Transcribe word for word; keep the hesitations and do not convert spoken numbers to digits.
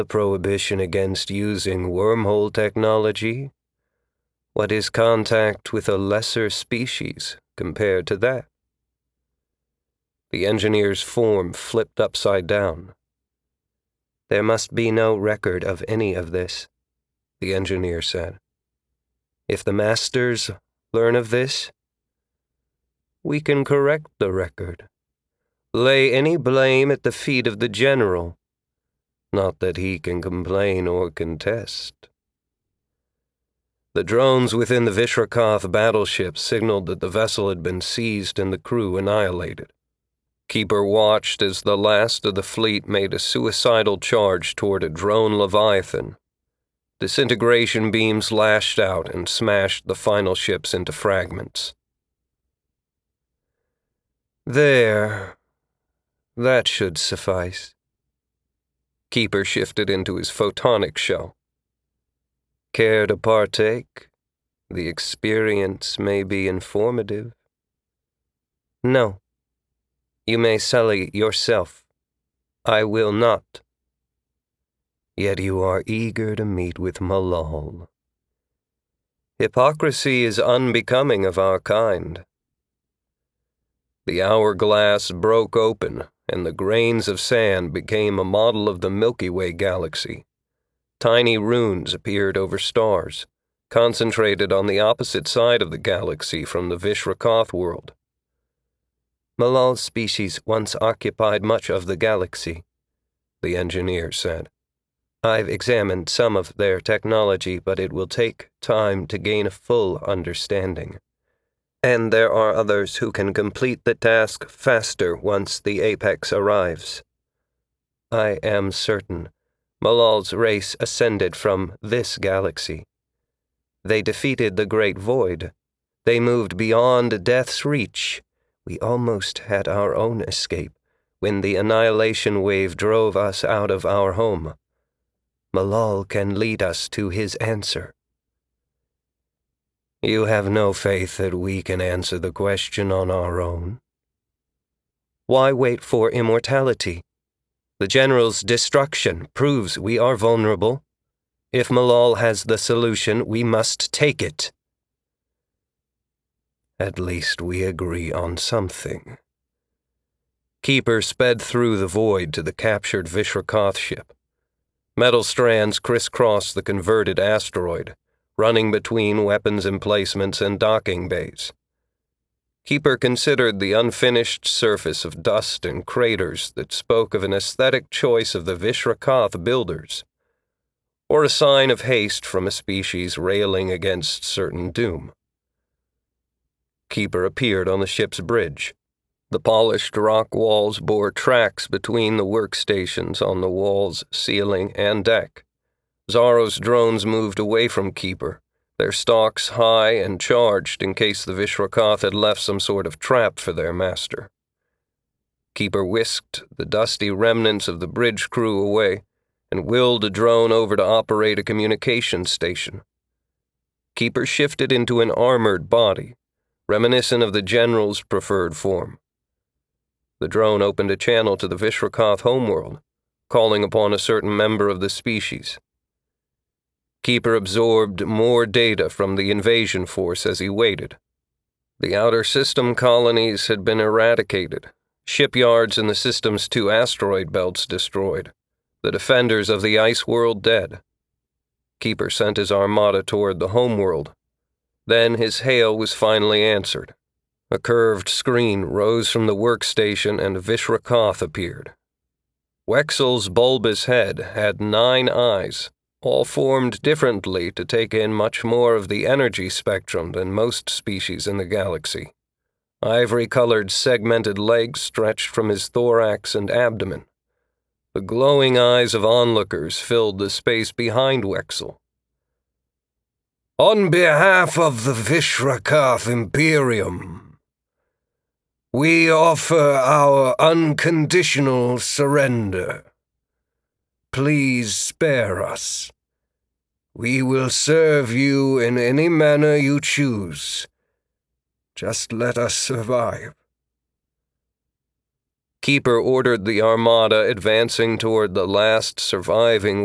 The prohibition against using wormhole technology? What is contact with a lesser species compared to that? The engineer's form flipped upside down. There must be no record of any of this, the engineer said. If the masters learn of this, we can correct the record. Lay any blame at the feet of the general. Not that he can complain or contest. The drones within the Vishrakoth battleship signaled that the vessel had been seized and the crew annihilated. Keeper watched as the last of the fleet made a suicidal charge toward a drone Leviathan. Disintegration beams lashed out and smashed the final ships into fragments. There. That should suffice. Keeper shifted into his photonic shell. Care to partake? The experience may be informative. No. You may sully yourself. I will not. Yet you are eager to meet with Malal. Hypocrisy is unbecoming of our kind. The hourglass broke open, and the grains of sand became a model of the Milky Way galaxy. Tiny runes appeared over stars, concentrated on the opposite side of the galaxy from the Vishrakoth world. Malal's species once occupied much of the galaxy, the engineer said. I've examined some of their technology, but it will take time to gain a full understanding. And there are others who can complete the task faster once the apex arrives. I am certain Malal's race ascended from this galaxy. They defeated the Great Void. They moved beyond death's reach. We almost had our own escape when the annihilation wave drove us out of our home. Malal can lead us to his answer. You have no faith that we can answer the question on our own? Why wait for immortality? The General's destruction proves we are vulnerable. If Malal has the solution, we must take it. At least we agree on something. Keeper sped through the void to the captured Vishrakoth ship. Metal strands crisscrossed the converted asteroid, running between weapons emplacements and docking bays. Keeper considered the unfinished surface of dust and craters that spoke of an aesthetic choice of the Vishrakoth builders, or a sign of haste from a species railing against certain doom. Keeper appeared on the ship's bridge. The polished rock walls bore tracks between the workstations on the walls, ceiling, and deck. Zaro's drones moved away from Keeper, their stalks high and charged in case the Vishrakoth had left some sort of trap for their master. Keeper whisked the dusty remnants of the bridge crew away and willed a drone over to operate a communications station. Keeper shifted into an armored body, reminiscent of the General's preferred form. The drone opened a channel to the Vishrakoth homeworld, calling upon a certain member of the species. Keeper absorbed more data from the invasion force as he waited. The outer system colonies had been eradicated, shipyards in the system's two asteroid belts destroyed, the defenders of the ice world dead. Keeper sent his armada toward the homeworld. Then his hail was finally answered. A curved screen rose from the workstation and Vishrakoth appeared. Wexel's bulbous head had nine eyes, all formed differently to take in much more of the energy spectrum than most species in the galaxy. Ivory-colored segmented legs stretched from his thorax and abdomen. The glowing eyes of onlookers filled the space behind Wexel. On behalf of the Vishrakoth Imperium, we offer our unconditional surrender. Please spare us. We will serve you in any manner you choose. Just let us survive. Keeper ordered the armada advancing toward the last surviving